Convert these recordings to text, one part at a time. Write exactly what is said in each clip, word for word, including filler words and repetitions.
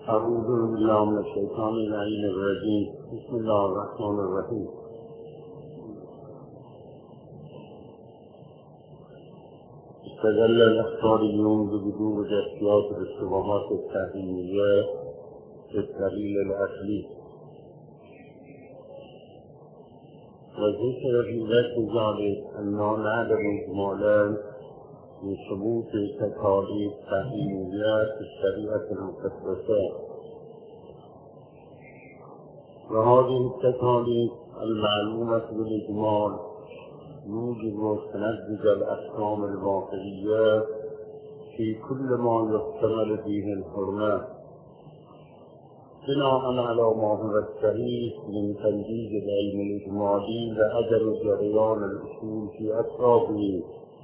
أعوذ بالله من الشيطان اللعين الرجيم. بسم الله الرحمن الرحيم. استدل الأخباريون بوجوب احتياط الشبهات التحريمية بالدليل الأصلي، وذكر في ذات ذلك أنه نعلم إجمالا من ثبوت تكاليف تحريمية في الشريعة المقدسة، وهذه التكاليف المعلومة بالإجمال يوجب تنفيذ الأحكام الواقعية في كل ما يحتمل فيه الحرمة، بناء على ما هو الصحيح من تنفيذ العلم الإجمالي لعدم جريان الأصول في أطرافه.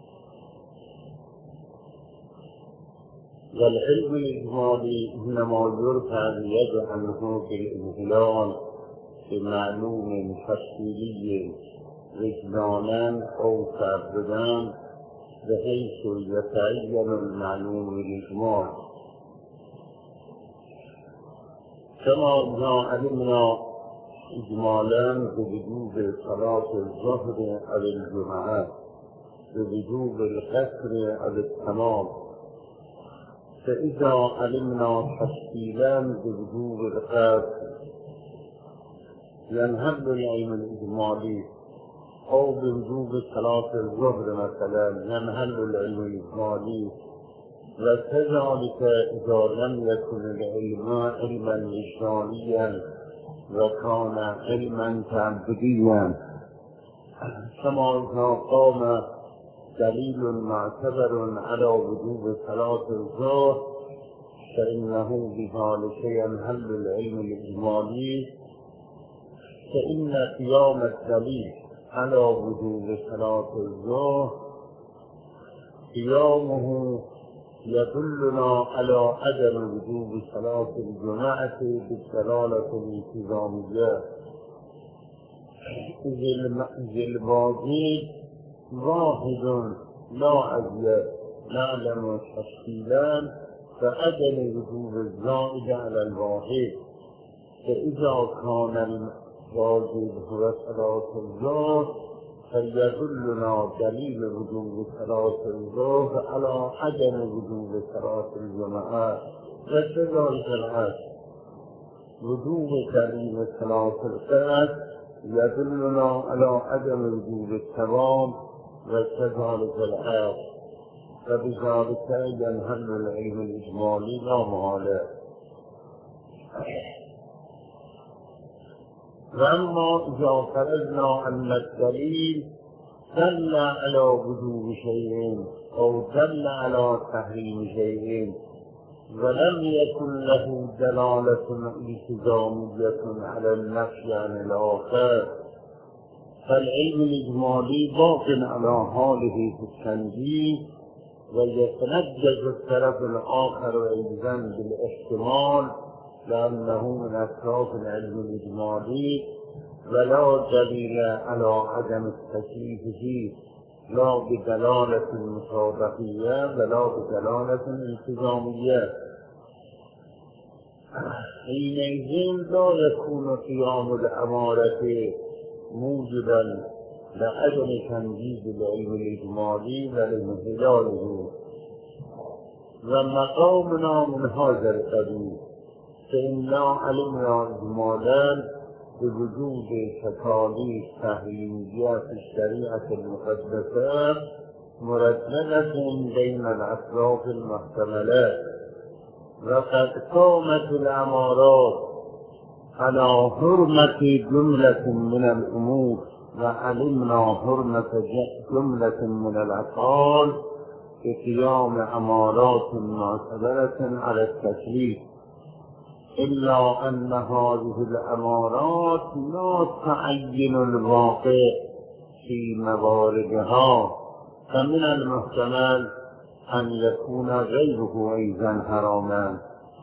والعلم الإجمالي إنما يرفع اليد عنه بالإمهلال بمعلوم تفصيلي وجدانا أو تعبدا بحيث يتعين المعلوم بالإجمال، كما إذا علمنا إجمالا بوجوب صلاة الظهر أو الجمعة بوجوب القصر أو التمام، فإذا علمنا تفصيلا بوجوب القصر ينهب العلم الإجمالي، أو بوجوب صلاة الظهر مثلا ينهب العلم الإجمالي، وكذلك إذا لم يكن العلم علما وجدانيا وكان علما تعبديا، كما إذا قام دليل معتبر على وجوب صلاة الظهر فإنه بذلك ينهل العلم الإجمالي، فإن قيام الدليل على وجوب صلاة الظهر قيامه يدلنا على عدم وجوب صلاة الجمعة بالدلالة الالتزامية، إذ الباقي واحد لا أزيد نعلم تفصيلا فعدم وجوب الزائد على الواحد، فإذا كان الواجب هو صلاة الظهر فليدلنا دليل وجوب صلاة الظهر على عدم وجوب صلاة الجمعة، وكذلك العكس وجوب دليل صلاة القصر يدلنا على عدم وجوب التمام، وكذلك العكس، فبذلك ينهل العلم الإجمالي لا محالة. وأما إذا فرضنا أن الدليل دل على وجوب شيء أو دل على تحريم شيء ولم يكن له دلالة التزامية على النفي عن الآخر، فالعلم الإجمالي باق على حاله في التنزيه، ويتنجز الطرف الآخر أيضا بالاحتمال لأنه من أسراف العلم الإجمالي، ولا دليل على عدم التكليف فيه لا بدلالة مصادقية ولا بدلالة التزامية، حينئذ لا يكون قيام الأمارة موجبا لعدم تنجيز العلم الإجمالي ولانحلاله، ومقامنا من هذا القبيل، فإنا علمنا إجمالا بوجود تكاليف تحريمية في الشريعة المقدسة مرددة بين الأسراف المحتملات، وقد قامت الأمارات على حرمة جملة من الأمور، وعلمنا حرمة جملة من الأفعال بقيام أمارات معتبرة على التكليف، إلا أن هذه الأمارات لا تعين الواقع في مواردها، فمن المحتمل أن يكون غيره أيضا حراما.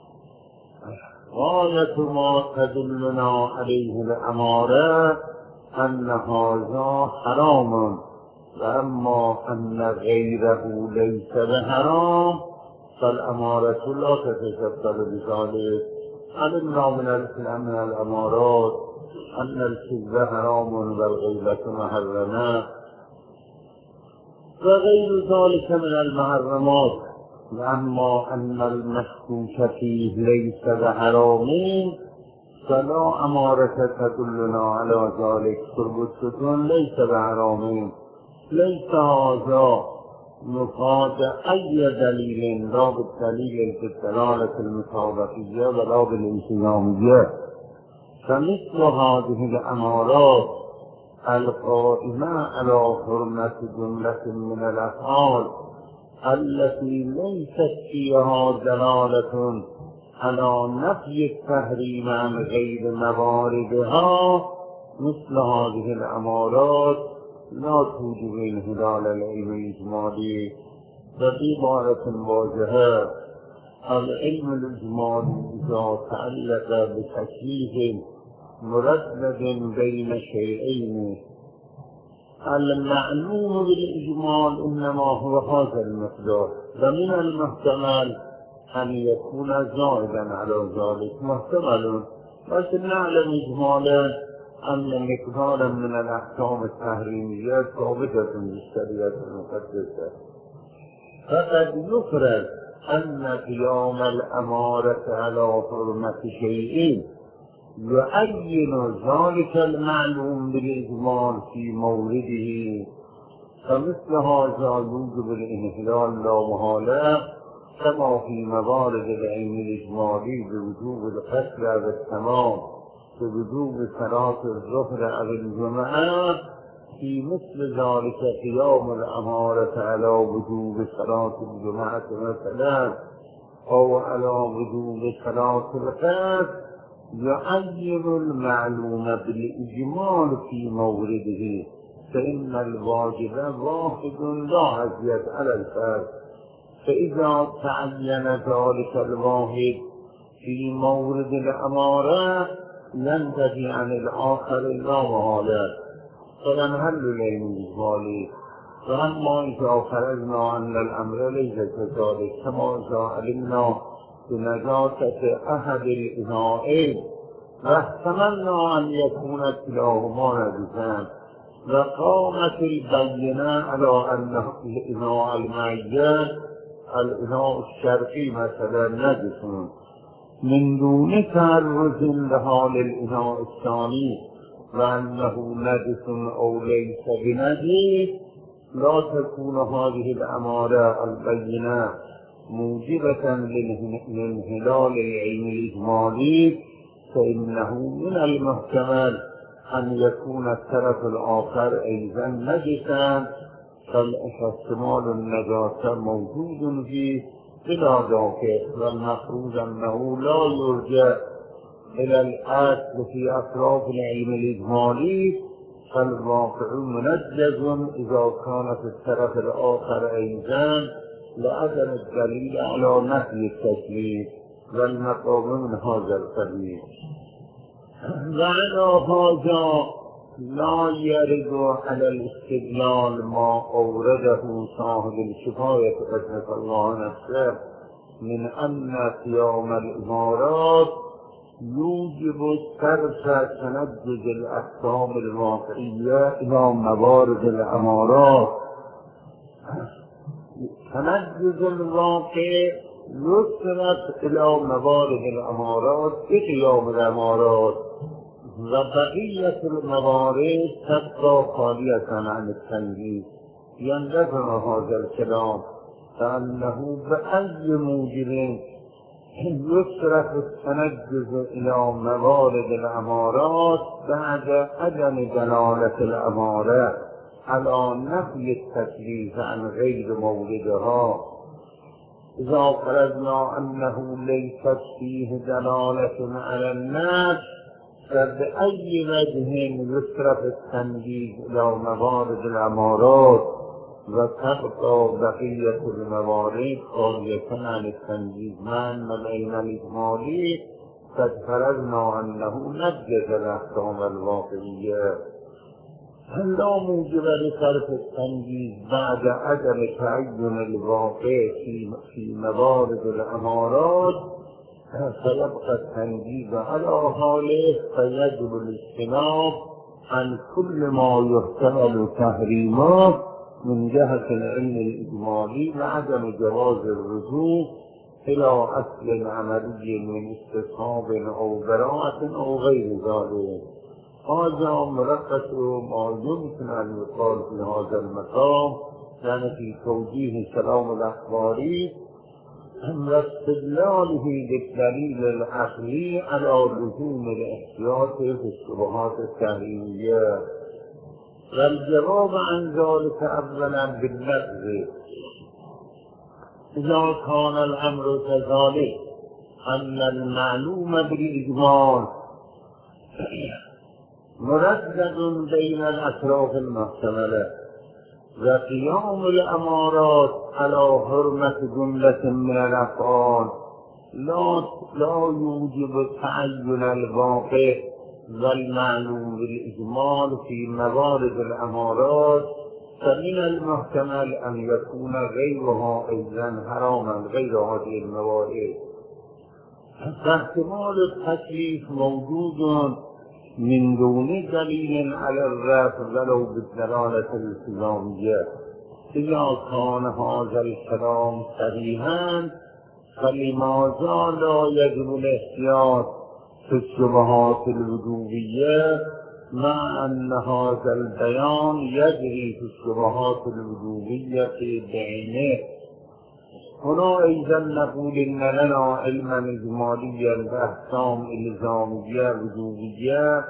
غاية ما تدلنا عليه الأمارة أن هذا حرام، وأما أن غيره ليس بحرام فالأمارة لا تتشكل بذلك، علمنا من الأمارات أن الكذب حرام والغيبة محرمات وغير ذلك من المحرمات، وأما أن المشكوك فيه ليس بحرام فلا أمارة تدلنا على ذلك. ثبوتكم ليس بحرام، ليس هذا مفاد أي دليل، لا بالدليل بالدلالة المطابقية ولا بالالتزامية. فمثل هذه الأمارات القائمة على حرمة جملة من الأفعال التي ليست فيها دلالة على نفي التحريم عن غير مواردها، مثل هذه الأمارات لا توجب انحلال العلم الإجمالي. وبعبارة واضحة العلم الإجمالي إذا تعلق بتكليف مردد بين شيئين، المعلوم بالإجمال إنما هو هذا المقدار، ومن المحتمل أن يكون زائدا على ذلك محتمل، لكن نعلم إجمالا أن مقدارا من الأحكام التحريمية ثابتة بالشريعة المقدسة. فقد يفرض أن قيام الأمارة على حرمة شيء يعين ذلك المعلوم بالإجمال في مورده، فمثل هذا يوجب الانحلال لا محالة، كما في موارد العلم الإجمالي بوجوب القتل أو التمام، بوجوب صلاة الظهر أو الجمعة، في مثل ذلك قيام الأمارة على وجوب صلاة الجمعة مثلا أو على وجوب صلاة القصر، يعين المعلوم بالإجمال في مورده، فإن الواجب واحد لا أزيد على الفرد. فإذا تعين ذلك الواحد في مورد الأمارة ينتفي عن الآخر لا محالة، فينحل العلم الإجمالي. فأما إذا فرضنا أن الأمر ليس كذلك، كما إذا علمنا بنجاسة أحد الإناءين واحتملنا أن يكون كلاهما نجسان، وقامت البينة على أن الإناء الميت الإناء الشرقي مثلا نجس من دون تعرض لها للإناء الثاني وأنه نجس أو ليس بنجس، لا تكون هذه الأمارة البينة موجبة لانحلال العلم الإجمالي، فإنه من المحتمل أن يكون الطرف الآخر أيضا نجسا، فاحتمال النجاسة موجود فيه بلا ذاك، والمفروض أنه لا يرجع إلى الأصل في أطراف العلم الإجمالي، فالواقع منجز إذا كان في الطرف الآخر أيضا لعدم الدليل على نفي التكليف، والمقام من هذا القبيل. وعلى هذا لا يرد على الاستدلال ما أورده صاحب الكفاية قدس الله نفسه من أن قيام الإمارات يوجب صرف تنجز الأحكام الواقعية إلى موارد الإمارات. تنجز الواقع يصرف إلى موارد الإمارات بقيام الإمارات، وبقية الموارد تبقى خالية عن التنجيز. يندفع هذا الكلام فأنه بأي موجب يصرف التنجز إلى موارد الأمارات بعد عدم دلالة الأمارة على نفي التكليف عن غير موردها. إذا فرضنا أنه ليست فيه دلالة على النفي، فبأي وجه يصرف التنجيز إلى موارد الأمارات وتبقى بقية الموارد خالية عن التنجيز، مع أن العلم الإجمالي قد فرضنا أنه نجز الأحكام الواقعية. لا موجب لصرف التنجيز بعد عدم تعين الواقع في موارد الأمارات فيبقى التنجيز على حاله فيجب الاجتناب عن كل ما يحتمل تحريمه من جهة العلم الإجمالي وعدم جواز الرجوع إلى أصل عملي من استصحاب أو براءة أو غير ذلك. هذا ملخص ما يمكن أن يقال في هذا المقام، يعني في توجيه كلام الأخباري واستدلاله بالدليل العقلي على لزوم الاحتياط في الشبهات التحريمية. والجواب عن ذلك أولا باللفظ: إذا كان الأمر كذلك أن المعلوم بالإجمال مردد بين الأطراف المحتملة وقيام الأمارات على حرمة جملة من الأفعال لا لا يوجب تعين الواقع والمعلوم بالإجمال في موارد الأمارات، فمن المحتمل أن يكون غيرها أيضا حراما غير هذه الموارد. فاحتمال التكليف موجود من دون دليل على الرفع ولو بالدلالة الالتزامية. إذا كان هذا الكلام صحيحا فلماذا لا يجب الاحتياط في الشبهات الوجوبية مع أن هذا البيان يجري في الشبهات الوجوبية بعينه؟ هنا أيضا نقول إن لنا علما إجماليا بأحكام إلزامية وجوبية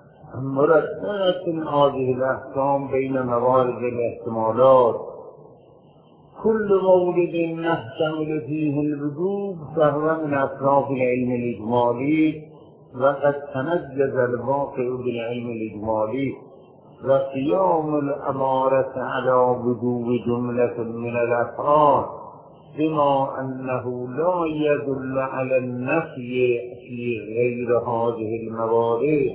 مرتبة هذه الأحكام بين موارد الاحتمالات. كل مورد نحتمل فيه الوجوب فهو من أطراف العلم الإجمالي، وقد تنجز الواقع بالعلم الإجمالي. وقيام الأمارة على وجوب جملة من الأفعال بما أنه لا يدل على النفي في غير هذه الموارد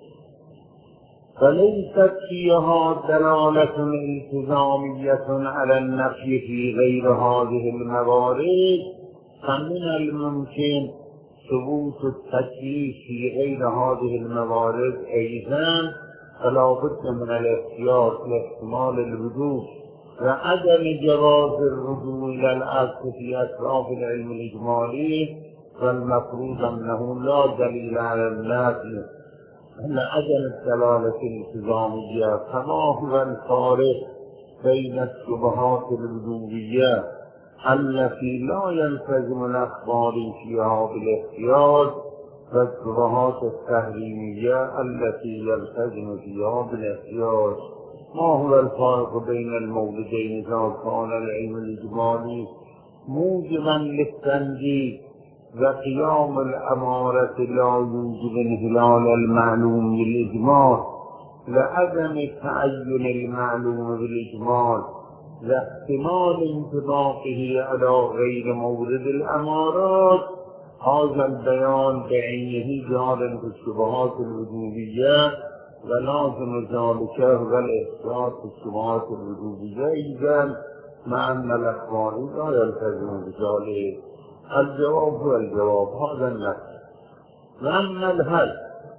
فليست فيها دلالة التزامية على النفي في غير هذه الموارد، فمن الممكن ثبوت التكليف في غير هذه الموارد أيضا، فلا بد من الاحتياط لاحتمال الوجوب وعدم جواز الرجوع إلى الأصل في أطراف العلم الإجمالي. فالمفروض أنه لا دليل على النفي لعدم الدلالة الالتزامية، كما هو الفارق بين الشبهات الوجوبية التي لا يلتزم الأخبار فيها بالاحتياط والشبهات التحريمية التي يلتزم فيها بالاحتياط. ما هو الفارق بين الموردين إذا كان العلم الإجمالي موجبا للتنجيز وقيام الأمارة لا يوجب انهلال المعلوم بالإجمال لعدم تعين المعلوم بالإجمال لاحتمال انطباقه على غير مورد الأمارات؟ هذا البيان بعينه جار في الشبهات الوجوبية، ولازم ذلك هو الاحتياط في الشبهات الوجوبية إذن مع أن الأخبار لا يلتزم بذلك. الجواب هو الجواب هذا النفس. وأما الهل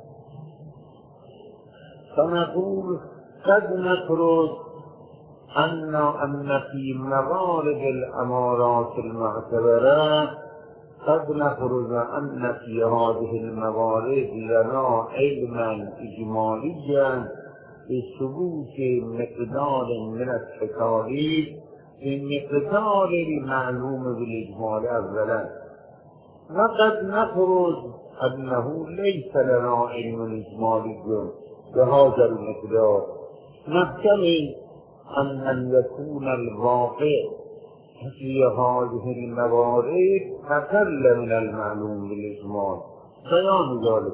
فنقول قد نفرض أن أن في موارد الأمارات المعتبرة قد نفرض أن في هذه الموارد لنا علما إجماليا بثبوت مقدار من التكاليف بمقدار المعلوم بالإجمال أولا، وقد نفرض أنه ليس لنا علم إجمالي بهذا المقدار. نحتمل أن يكون الواقع في هذه الموارد أقل من المعلوم بالإجمال. بيان ذلك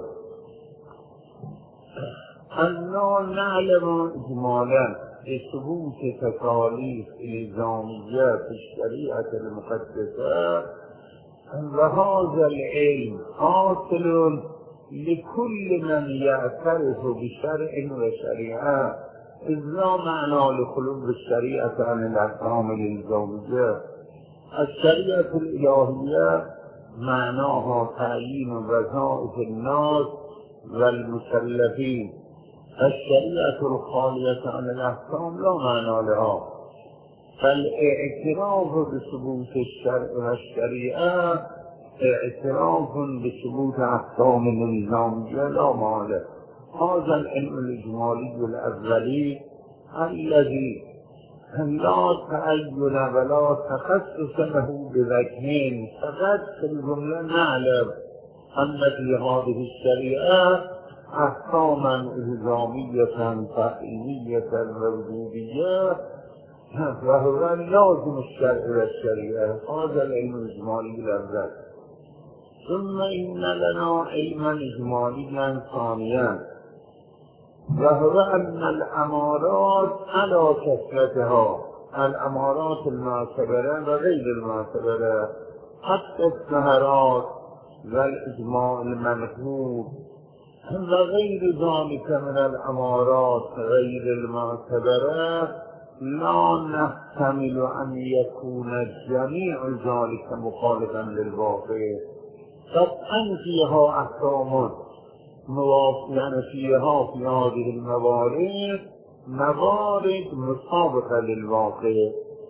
أننا نعلم إجمالا بثبوت تكاليف إلزامية في الشريعة المقدسة، وهذا العلم حاصل لكل من يعترف بشرع وشريعة، إذ لا معنى لخلو الشريعة عن الأحكام الإلزامية. الشريعة الإلهية معناها تعیین وظائف الناس و المکلفین. الشریعة الخالیة عن الاحکام لا معنی لها، فالاعتراف بثبوت الشرع والشریعة اعتراف بثبوت احکام نظامیه لا معنی. هذا العلم الاجمالی الاولی الذي لا تعین ولا تخصص له بوجهين، فقط في الجمله نعلم ان في هذه الشريعه احکاما الزامیه تحریمیه وجوبیه وهو لازم الشرع والشريعه. هذا العلم الاجمالی الاول. ثم ان لنا علما اجماليا ثانيا وهو ان الامارات على كثرتها، الامارات المعتبره و غیر المعتبره، حتی السهرات و الاجماع المنقول و غیر ذلك من الامارات غیر المعتبره لا نحتمل ان يكون جميع ذلك مخالفا للواقع. قطعا فيها احکام موافقا فيها في هذه الموارد موارد مطابقة للواقع،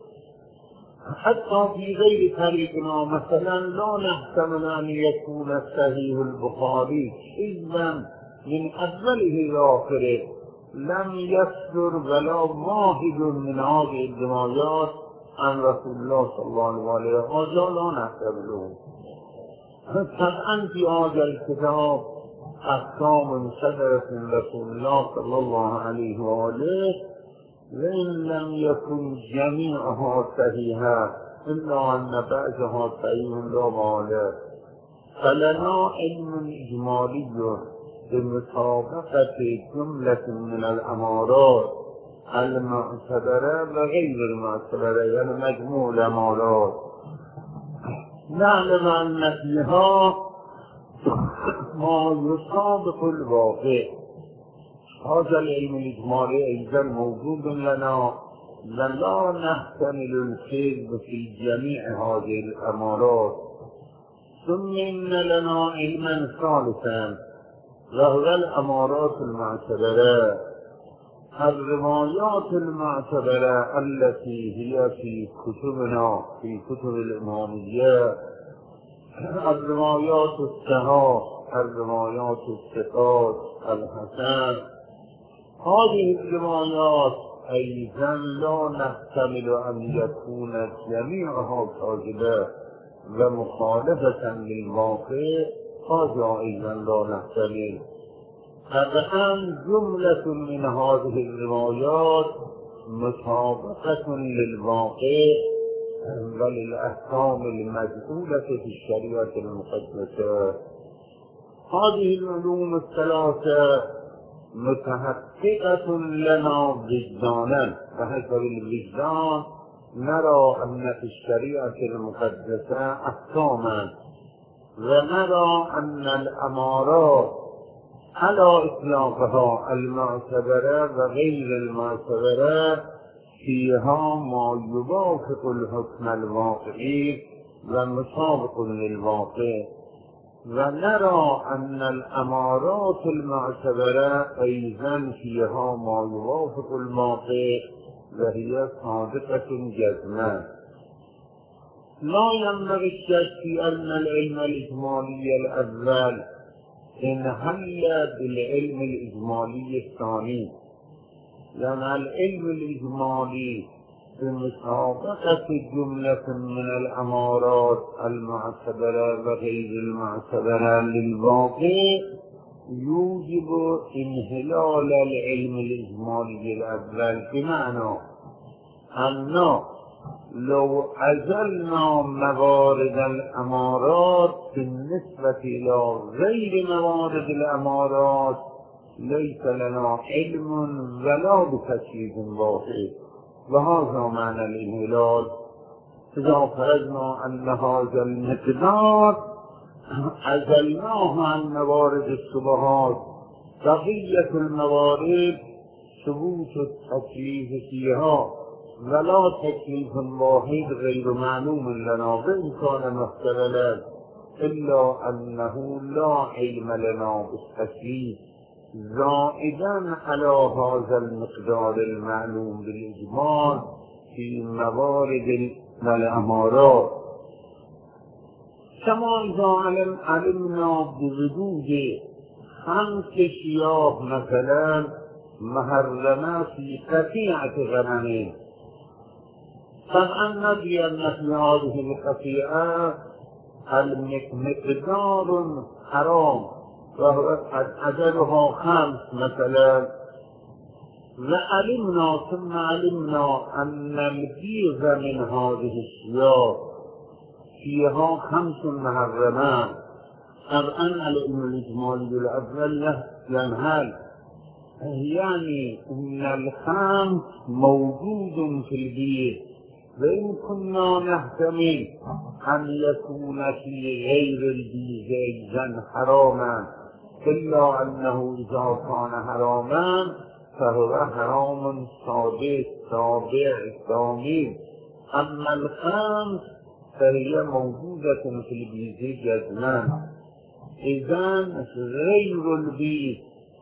حتى في غير طريقنا. مثلا لا نحتمل أن يكون صحيح البخاري إذا من أوله إلى آخره لم يصدر ولا واحد من هذه الروايات عن رسول الله صلى الله عليه وسلم، لا نحتمله. طبعا في هذا الكتاب احکام صدرت من رسول الله صلی الله علیه و آله وإن لم يكن جميعها صحيحا إلا أن بعضها صحيح لا معنى. فلنا علم إجمالي بمطابقة جملة من الأمارات المعتبرة وغير المعتبرة، يعني مجموع الأمارات نعلم أن فيها ما يطابق الواقع. هذا العلم الإجمالي أيضا موجود لنا ولا نحتمل الكذب في جميع هذه الأمارات. ثم إن لنا علما ثالثا وهو الأمارات المعتبرة، الروايات المعتبرة التي هي في كتبنا في كتب الإمامية، الروايات الصحاح، الروايات الثقات الحسن. هذه الروايات أيضا لا نحتمل أن يكون جميعها كاذبة ومخالفة للواقع، هذا أيضا لا نحتمل. طبعا جملة من هذه الروايات مطابقة للواقع وللأحكام المجعولة في الشريعة المقدسة. هذه العلوم الثلاثة متحققة لنا وجدانا، فحسب الوجدان نرى أن في الشريعة المقدسة أحكاما، ونرى أن الأمارات على إطلاقها المعتبرة وغير المعتبرة فيها ما يوافق الحكم الواقعي ومطابق للواقع، ونرى أن الأمارات المعتبرة أيضا فيها ما يوافق الواقع وهي صادقة جزمة. لا ينبغي الشك في أن العلم الإجمالي الأول انحل بالعلم الإجمالي الثاني، لأن العلم الإجمالي بمطابقة جملة من الأمارات المعتبرة وغير المعتبرة للواقع يوجب انحلال العلم الإجمالي الأول، بمعنى أن لو عزلنا موارد الأمارات بالنسبة إلى غير موارد الأمارات ليس لنا علم ولا بتشريف واحد، وهذا معنى الانحلال. إذا فرضنا أن هذا المقدار عزلناه عن موارد الشبهات، بقية الموارد ثبوت التكليف فيها ولا تكليف واحد غير معلوم لنا وإن كان محتملا، إلا أنه لا علم لنا بالتكليف زائدا على هذا المقدار المعلوم بالإجمال في موارد الأمارات. كما إذا علم علمنا بوجود خمس شياه مثلا محرمة في قطيعة غنم، طبعا ندري أن في هذه القطيعة المقدار حرام وهو أجلها خمس مثلا، وعلمنا ثم علمنا أن البيض من هذه الشياه فيها خمس محرمات. طبعا العلم الإجمالي الأول ينهل يعني أن الخمس موجود في البيض، وإن كنا نحتمل أن يكون في غير البيض أيضا حراما، إلا أنه إذا كان حراما فهو حرام ثابت تابع كامل. أما الخمس فهي موجودة في البيض جزما. إذن غير البيض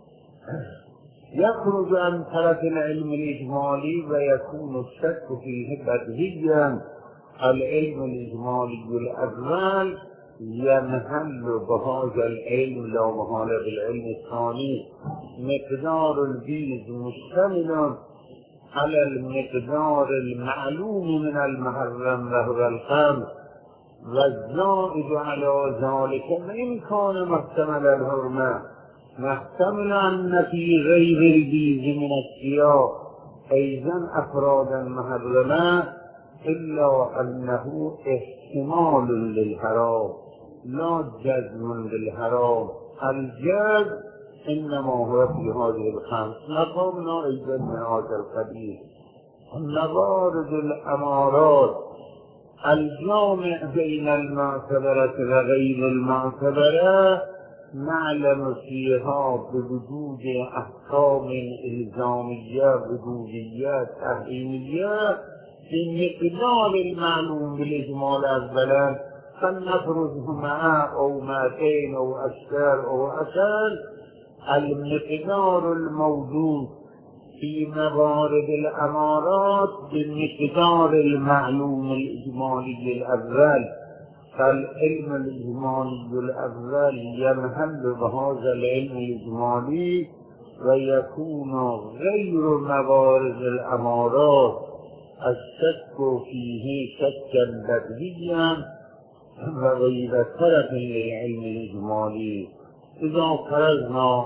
يخرج عن طرف العلم الإجمالي ويكون الشك فيه بديهيا. العلم الإجمالي الأول ينهل بهذا العلم لا محالة بالعلم الثاني. مقدار البيض مشتمل على المقدار المعلوم من المحرم وهو الخمس، والزائد على ذلك وإن كان محتمل الحرمة محتمل أن في غير البيض من الشياه أيضا أفرادا محرمة، إلا أنه احتمال للحرام لا جزم للحرام. الجزم إنما هو في هذه الخمس. نقومنا أيضا من هذا القبيل موارد الأمارات الجامع بين المعتبرة وغير المعتبرة، نعلم فيها بوجود أحكام إلزامية وجودية تحريمية بمقدار المعلوم بالإجمال أولا، فلنفرضه معه أو مائتين أو أكثر أو أقل. المقدار الموجود في موارد الأمارات بمقدار المعلوم الإجمالي الأول، فالعلم الإجمالي الأول ينهل بهذا العلم الإجمالي ويكون غير موارد الأمارات الشك فيه شكا بديهيا وغير طرف للعلم الإجمالي. إذا فرضنا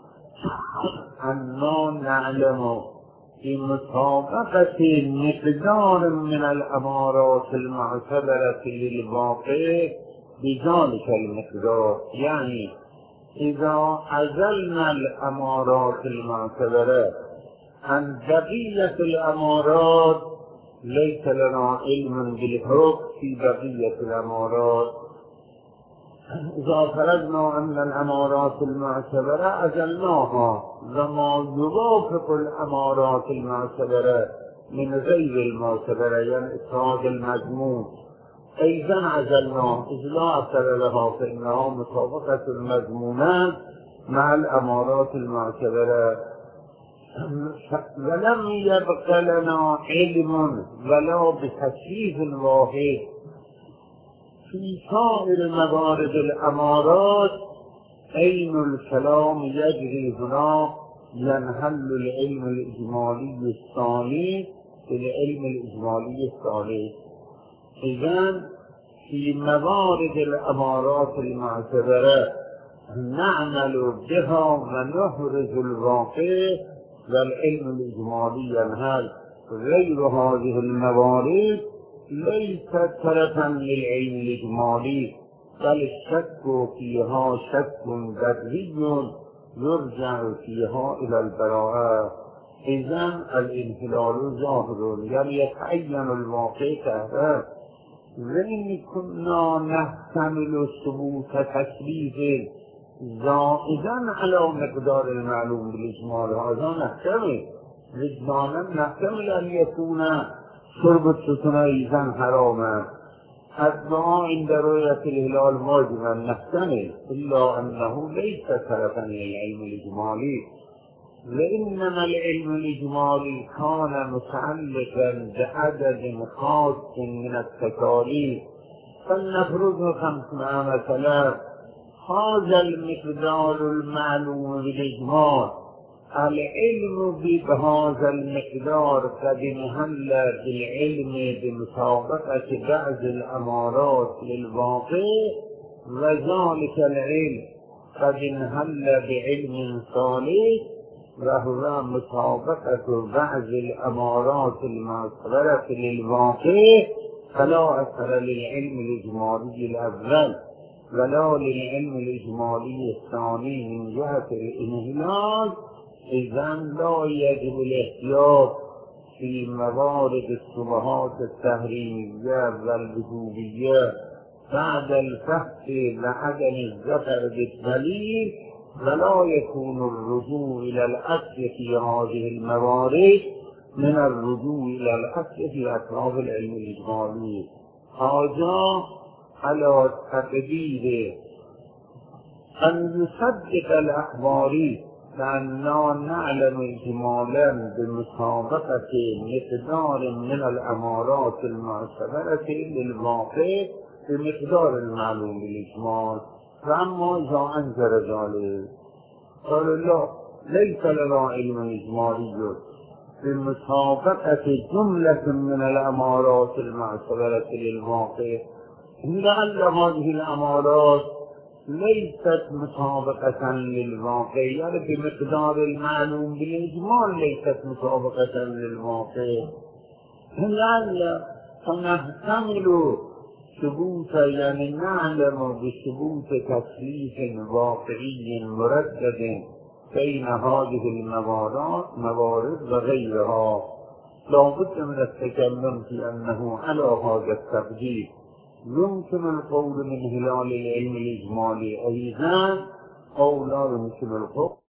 أننا نعلم بمطابقة مقدار من الأمارات المعتبرة للواقع بذلك المقدار، يعني إذا عزلنا الأمارات المعتبرة عن بقية الأمارات ليس لنا علم بالحكم في بقية الأمارات. إذا فرضنا أن الأمارات المعتبرة عزلناها وما يوافق الأمارات المعتبرة من غير المعتبرة يعني إفراد المجموع أيضا عزلناه، إذ لا أثر لها فإنها مطابقة المضمونات مع الأمارات المعتبرة. ولم يبق لنا علم ولا بتشريف واحد في سائر موارد الأمارات. أين الكلام يجري هنا ينهل العلم الإجمالي الثاني العلم الإجمالي الثالث. إذن في موارد الأمارات المعتبرة نعمل بها ونخرج الواقع، والعلم الإجمالي ينهل. غير هذه الموارد ليس طرفا للعلم الإجمالي، بل الشك فيها شك بديهي يرجع فيها إلى البراءة. إذن الانحلال ظاهر يعني يتعين الواقع كهذا. وإن كنا نحتمل ثبوت تشريف زائدا على مقدار المعلوم بالإجمال هذا نحتمل وجدانا نحتمل أن يكون شرب السكن أيضا حراما، الدعاء عند رؤية الهلال واجبا نحتمل، إلا أنه ليس طرفا للعلم الإجمالي، وإنما العلم الإجمالي كان متعلقا بعدد خاص من التكاليف، فلنفرضه خمسمائة مثلا. هذا المقدار المعلوم بالإجمال، العلم بهذا المقدار قد انحل بالعلم بمسابقة بعض الأمارات للواقع، وذلك العلم قد انحل بعلم ثالث وهو مسابقة بعض الأمارات المعتبرة للواقع، فلا أثر للعلم الإجمالي الأول ولا للعلم الإجمالي الثاني من جهة الانحلال. إذن لا يجب الاحتياط في موارد الشبهات التحريمية والوجوبية بعد الفحص وعدم الظفر بالدليل، ولا يكون الرجوع إلى الأصل في هذه الموارد من الرجوع إلى الأصل في أطراف العلم الإجمالي. هذا على تقدير أن يصدق الأخباري لأننا نعلم إجمالا بمسابقة مقدار من الأمارات المعتبرة للواقع بمقدار المعلوم بالإجمال. فأما إذا أنكر ذلك قال لا، ليس لنا علم إجمالي بمسابقة جملة من الأمارات المعتبرة للواقع، لعل هذه الأمارات ليست مسابقة للواقع، يعني بمقدار المعلوم بالإجمال ليست مسابقة للواقع، لعل فنحتمل ثبوت، يعني نعلم بثبوت تكليف واقعي مردد بين هذه الموارد وغيرها. لا بد من التكلم في أنه على هذا التقدير يمكن القول من هلال العلم الإجمالي أيضا أو لا يمكن القول.